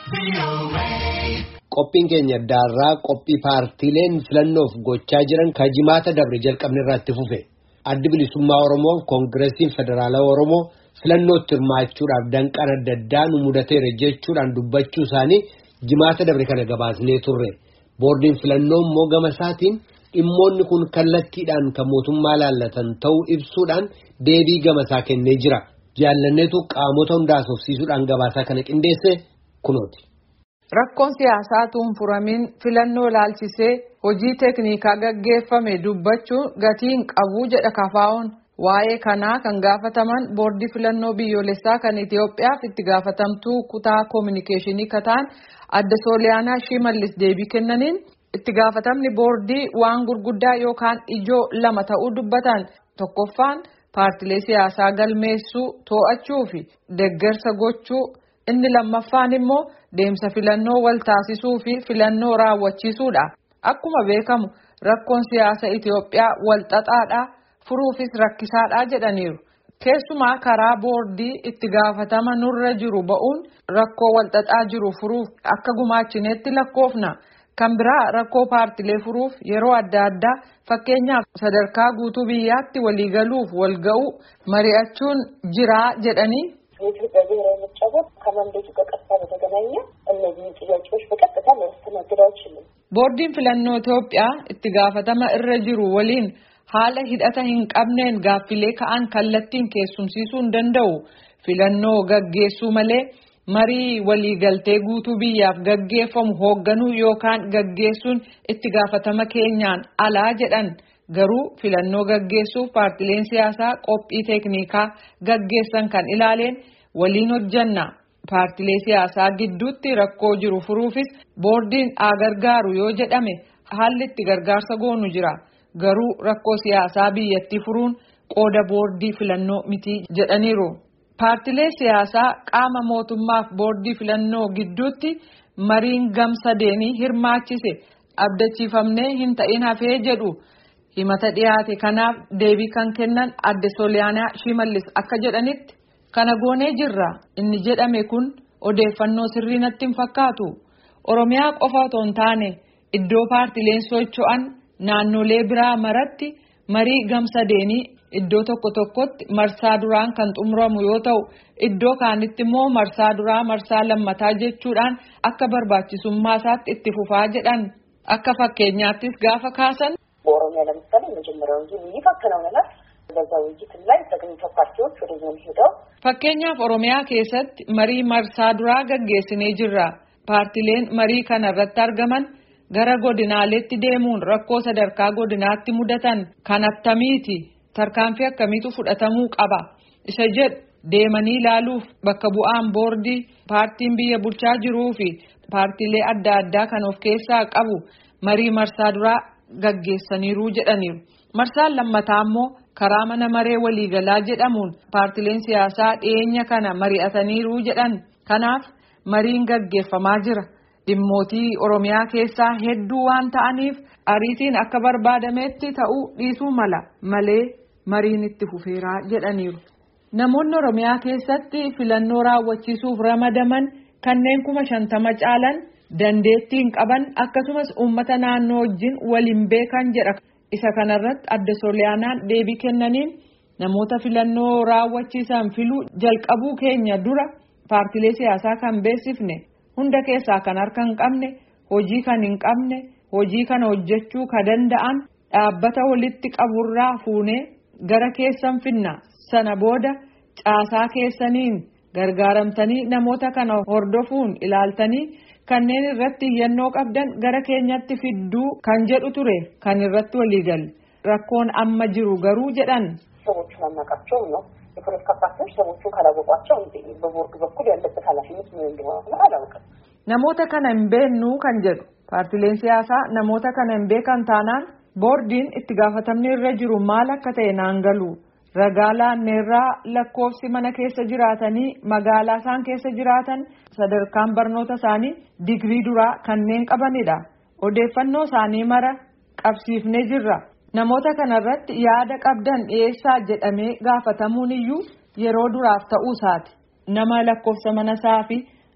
Qophiin keenya daarraa qophii paartiileen filannoof gochaa jiran kajimaata dabre jalqabne irratti fufe. Addi bilisummaa Oromoo Koongireesiin Federaalawaa Oromoo filannootti hirmaachuudhaaf danqaan adda addaa nu mudateera jechuudhaan dubbachuu isaanii jimaata dabre kana gabaasnee turre. Boordiin filannoo immoo gama isaatiin dhimmoonni kun kallattiidhaan kan mootummaa laallatan ta'uu ibsuudhaan deebii gama isaa kennee jira. Jaallanneetu qaamota hundaas ofsiisuudhaan gabaasaa kana qindeesse kunooti. Rakkoon siyaasaa furamin filannoo laalchisee hojii teeknikaa gaggeeffame dubbachuun gatiin qabu jedha KFO'n. Waa'ee kanaa kan gaafataman boordii filannoo biyyoolessaa kan Itoophiyaaf itti gaafatamtuu kutaa koominikeeshinii kataan adde Sooliyaanaa Shimallis deebii kennaniin itti gaafatamni boordii waan gurguddaa yookaan ijoo lama ta'uu dubbatan. Tokkoffaan paartilee siyaasaa galmeessuu, to'achuu fi deeggarsa gochuu. Inni lammaffaan immoo deemsa filannoo wal taasisuu fi filannoo raawwachiisuudha. Akkuma beekamu rakkoon siyaasa Itoophiyaa wal xaxaadha, furuufis rakkisaadha jedhaniiru. Keessumaa karaa boordii itti gaafatama nurra jiru ba'uun rakkoo wal xaxaa jiru furuuf akka gumaachineetti lakkoofna. Kan biraa rakkoo paartilee furuuf yeroo adda addaa fakkeenyaaf sadarkaa guutuu biyyaatti waliigaluuf walga'uu mari'achuun jira jedhanii. የኢትዮጵያ ብሔራዊ ምርጫ ቦርድ ከመንዴቱ በቀጥታ በተገናኘ እነዚህ ጥያቄዎች በቀጥታ ሊያስተናግድ አይችልም። ቦርዲን filannoo Itoophiyaa itti gaafatama irra jiru waliin haala hidhata hin qabneen gaaffilee ka'an kallattiin keessumsiisuu hin danda'u. Filannoo gaggeessuu malee marii waliigaltee guutuu biyyaaf gaggeeffamu hoogganuu yookaan gaggeessuun itti gaafatama keenyaan alaa jedhan. Garuu filannoo gaggeessuuf paartileen siyaasaa qophii teeknikaa gaggeessan kan ilaaleen waliin hojjanna. Paartilee siyaasaa gidduutti rakkoo jiru furuufis boordiin gargaaru yoo jedhame haalli itti gargaarsa goonu jira. Garuu rakkoo siyaasaa biyyattii furuun qooda boordii filannoo miti jedhaniiru. Paartilee siyaasaa qaama mootummaaf boordii filannoo gidduutti mariin gamsadeenii hirmaachise abdachiifamnee hin ta'in hafee jedhu. Himata dhiyaate kanaaf deebii kan kennan adde Sooliyaanaa Shimallis akka jedhanitti kana goonee jirra. Inni jedhame kun odeeffannoo sirrii natti hin fakkaatu. Oromiyaa qofa otoo hin taane iddoo paartileen socho'an naannolee biraa maratti marii gamsadeenii iddoo tokko tokkotti marsaa duraan kan xumuramu yoo ta'u iddoo kaanitti immoo marsaa duraa marsaa lammataa jechuudhaan akka barbaachisummaa isaatti itti fufaa jedhan. Akka fakkeenyaattis gaafa kaasan. በኦሮሚያ ለምሳሌ መጀመሪያው ውይይት አከናውነናል። በዛ ውይይት ላይ ተገኝተው ፓርቲዎች ወደ ዞን ሄደው fakkeenyaaf Oromiyaa keessatti marii marsaa duraa gaggeessinee jirra. Paartileen marii kana irratti argaman gara godinaaleetti deemuun rakkoo sadarkaa godinaatti mudatan kan attamiiti tarkaanfii akkamiitu fudhatamuu qaba isa jedhu deemanii ilaaluuf bakka bu'aan boordii paartiin biyya bulchaa jiruu fi paartilee adda addaa kan of keessaa qabu marii marsaa duraa gaggeessaniiru jedhaniiru. Marsaan lammataa immoo karaa mana maree waliigalaa jedhamuun paartileen siyaasaa dhiyeenya kana mari'ataniiru jedhan. Kanaaf mariin gaggeeffamaa jira. Dhimmootii Oromiyaa keessaa hedduu waan ta'aniif ariitiin akka barbaadametti ta'uu dhiisuu mala malee mariin itti fufeeraa jedhaniiru. Namoonni Oromiyaa keessatti filannoo raawwachiisuuf ramadaman kanneen 50,000 caalan dandeettiin qaban akkasumas uummata naannoo wajjin waliin beekan jedha. Isa kanarratti adde Sooliyaanaan deebii kennaniin namoota filannoo raawwachiisan filuu jalqabuu keenya dura paartilee siyaasaa kan beeksifne hunda keessaa kan harka hin qabne hojii kan hin qabne hojii kana hojjechuu ka danda'an dhaabbata walitti qaburraa fuunee gara keessan finna. Sana booda caasaa keessaniin gargaaramtanii namoota kana hordofuun ilaaltanii kanneen irratti iyyannoo qabdan gara keenyatti fidduu kan jedhu ture kan irratti waliigalle. Rakkoon amma jiru garuu jedhan. ሰዎቹን አናውቃቸው ነው የፖለቲካ ፓርቲዎች ሰዎቹን ካላወቋቸው በቦርድ በኩል ያለበት ኃላፊነት ምን እንደሆነ አላውቅም። namoota kana hin beeknu kan jedhu paartileen siyaasaa namoota kana hin beekan taanaan boordiin itti gaafatamni irra jiru maal akka ta'e naan galu. Ragaa laanneerraa lakkoofsi mana keessa jiraatanii magaalaa isaan keessa jiraatan sadarkaan barnoota isaanii digrii duraa kanneen qabanidha. Odeeffannoo isaanii mara qabsiifnee jirra. Namoota kanarratti yaada qabdan dhiyeessaa jedhamee gaafatamuun iyyuu yeroo duraaf ta'uu isaati. Nama lakkoofsa mana isaa fi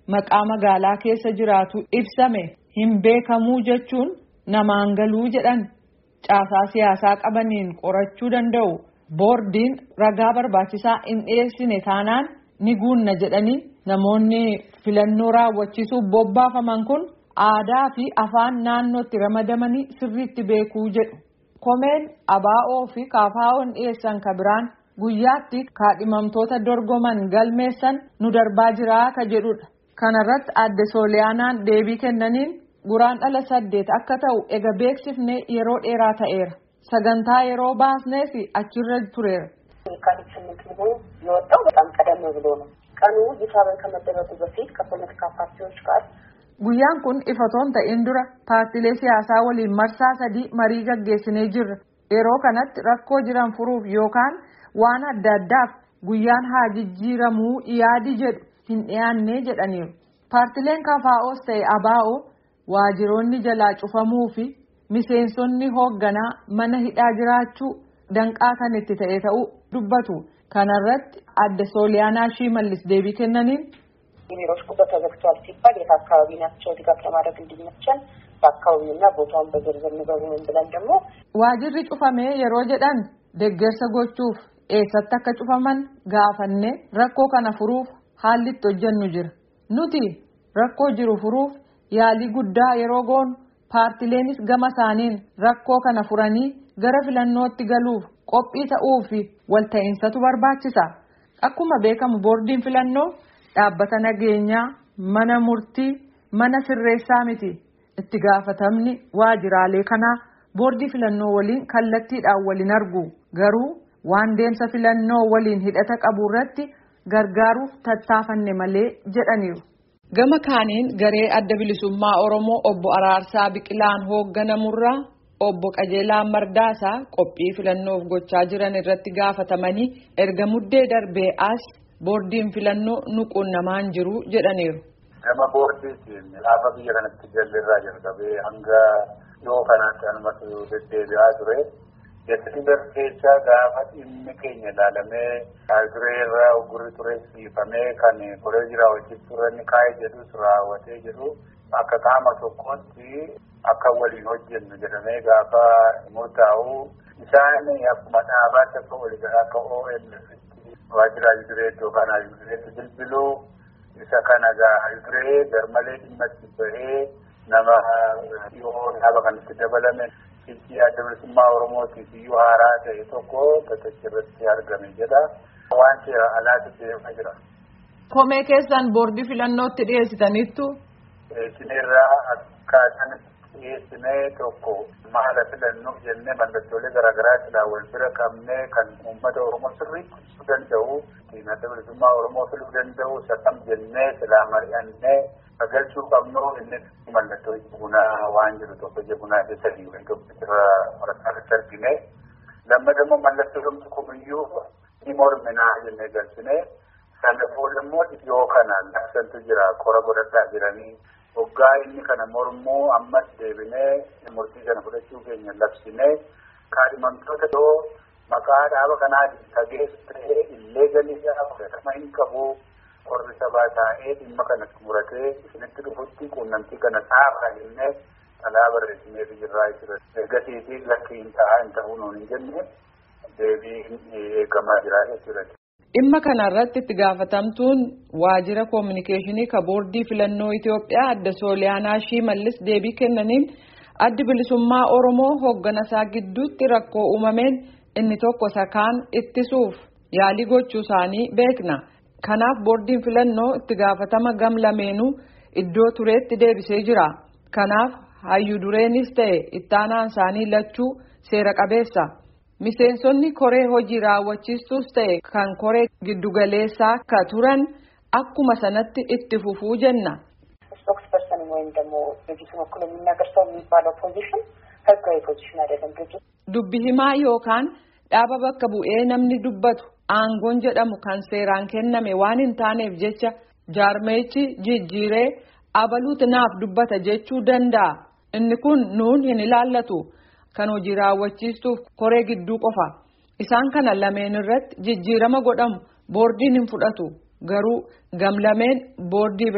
maqaa magaalaa keessa jiraatu ibsame hin beekamuu jechuun namaan galuu jedhan. Caasaa siyaasaa qabaniin qorachuu danda'u. Boordiin ragaa barbaachisaa hin dhiyeessine taanaan ni guunna jedhanii namoonni filannoo raawwachiisuuf bobbaafaman kun aadaa fi afaan naannootti ramadamanii sirriitti beekuu jedhu. Komeen ABO fi KFO'n dhiyeessan ka biraan guyyaatti kaadhimamtoota dorgoman galmeessan nu darbaa jiraa ka jedhudha. Kanarratti Aadde Sooliyaanaan deebii kennaniin guraandhala 8 akka ta'u ega beeksifne yeroo dheeraa ta'eera. Sagantaa yeroo baasnees achirra tureera. የካቲት 8 ሊሆን የወጣው በጣም ቀደም ብሎ ነው። ቀኑ ይፋ ከመደረጉ በፊት ከፖለቲካ ፓርቲዎች ጋር guyyaan kun ifatoon ta'in dura paartilee siyaasaa waliin marsaa 3 marii gaggeessinee jirra. Yeroo kanatti rakkoo jiran furuuf yookaan waan adda addaaf guyyaan haa jijjiiramuu yaadi jedhu hin dhiyaanne jedhaniiru. Paartileen KFO's ta'e ABO waajiroonni jalaa cufamuu fi miseensonni hoogganaa mana hidhaa jiraachuu danqaa kan itti ta'e ta'uu dubbatu. Kanarratti Aadde Sooliyaanaa Shimallis deebii kennaniin ቢሮዎች ተዘግቷል ሲባል የት አካባቢ ናቸው ድጋፍ ለማድረግ እንዲመቸን በአካባቢውና ቦታውን በዝርዝር ንገሩን ብለን ደግሞ waajirri cufamee yeroo jedhan deeggarsa gochuuf eessatti akka cufaman gaafanne rakkoo kana furuuf haalli itti hojjennu jira. Nuti rakkoo jiru furuuf yaalii guddaa yeroo goonu paartileenis gama isaaniin rakkoo kana furanii gara filannootti galuuf qophii ta'uu fi walta'insatu barbaachisa. Akkuma beekamu boordiin filannoo dhaabbata nageenyaa, mana murtii, mana sirreessaa miti. Itti gaafatamni waajiraalee kanaa boordii filannoo waliin kallattiidhaan waliin argu. Garuu waan deemsa filannoo waliin hidhata qabu irratti gargaaruuf tattaafanne malee jedhaniiru. Gama kaaniin garee adda bilisummaa Oromoo obbo Araarsaa Biqilaan hoogganamurraa obbo Qajeelaa Mardaasaa qophii filannoof gochaa jiran irratti gaafatamanii erga muddee darbee as boordiin filannoo nuquunnamaan jiru jedhaniiru. Gama boordiitiin dhaaba biyya kanatti jalirraa jalqabee hanga yoo kanaatti anumatu deddeebi'aa ture. Yetti darbeechaa gaafa dhimmi keenya ilaalamee dureerraa ogurri ture siifamee kan koree jiraa wajjin turanni kaa'ee jedhus raawwatee jedhu akka qaama tokkotti akka waliin hojjennu jedhamee gaafa murtaa'u isaan akkuma dhaabaatti akka waliigalaa akka OLF waajjira Ayuduree yookaan Ayudureetti bilbiluu isa kana Ayuduree garmalee dhimma itti bahee nama dhiyoo dhaaba kanatti dabalame fiichii adda bilisummaa Oromootiif iyyuu haaraa ta'e tokko irratti argame jedha. Waan seera alaatti deemaa jira. Komee keessan boordii filannootti dhiyeessitaniittu? Isinirraa akkaataan dhiyeessinee tokko maala filannoof jennee mallattoolee garaagaraa silaa wal bira qabnee kan uummata Oromoo sirriitti ibsuu danda'u adda bilisummaa Oromoo filuu danda'u sakam jennee silaa mari'annee galchuu qabnu inni mallattoo bunaa waan jiru tokko bunaa sadii wayii tokko irraa waraqaatti argine lammadammoo mallattoo dhumtu kumiyyuu ni morminaa jennee galchine sana boodammoo dhiyoo kanaan labsantu jira qora godhadhaa jiranii hoggaa inni kana mormuu ammas deebinee murtii sana fudhachuu keenya labsinee kaadhimamtoota yoo maqaa dhaaba kanaa tageessu ta'ee illee galiisaa fudhatama hin qabu. Qorri sabaa taa'ee dhimma kanatti muratee isinitti dhufutti quunnamtii kana xaafaa jennee alaa barreessinee jirraa jira. Ergasiitii lakkii hin ta'uu nuun hin jenne deebii eegamaa jira jechuudha. Dhimma kanarratti itti gaafatamtuun waajjira koominikeeshinii ka boordii filannoo Itoophiyaa adda Sooliyaanaa Shimallis deebii kennaniin addi bilisummaa Oromoo hoogganasaa gidduutti rakkoo uumameen inni tokko sakaan ittisuuf yaalii gochuu isaanii beekna. Kanaaf boordiin filannoo itti gaafatama gam lameenuu iddoo tureetti deebisee jira. Kanaaf Hayyudureenis ta'e ittaanaan isaanii lachuu seera qabeessa. Miseensonni koree hojii raawwachiistuus ta'e kan koree giddugaleessaa akka turan akkuma sanatti itti fufuu jenna. ስፖክስፐርሰን ወይም ደግሞ ድርጅቱን ወክሎ የሚናገር ሰው የሚባለው ፖዚሽን ህጋዊ ፖዚሽን አይደለም። ድርጅቱ dubbi himaa yookaan dhaaba bakka bu'ee namni dubbatu aangoon jedhamu kan seeraan kenname waan hin taaneef jecha jaarmeechi jijjiiree abaluuti naaf dubbata jechuu danda'a. Inni kun nuun hin ilaallatu. Kan hojii raawwachiistuuf koree gidduu qofa. Isaan kana lameen irratti jijjiirama godhamu boordiin hin fudhatu. Garuu gamlameen boordii biratti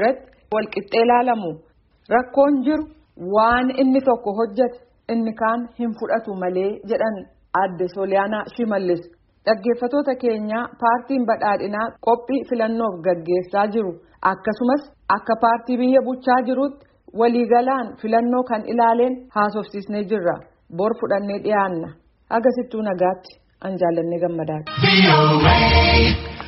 walqixxee ilaalamu. Rakkoon jiru waan inni tokko hojjete inni kaan hin fudhatu malee jedhan Aadde Sooliyaanaa Shimallis. Dhaggeeffatoota keenya paartiin badhaadhinaa qophii filannoof gaggeessaa jiru akkasumas akka paartii biyya bulchaa jirutti waliigalaan filannoo kan ilaaleen haasofsiisnee jirra. Bor fudhannee dhiyaanna. Agasittuu nagaatti an jaallannee gammadaati.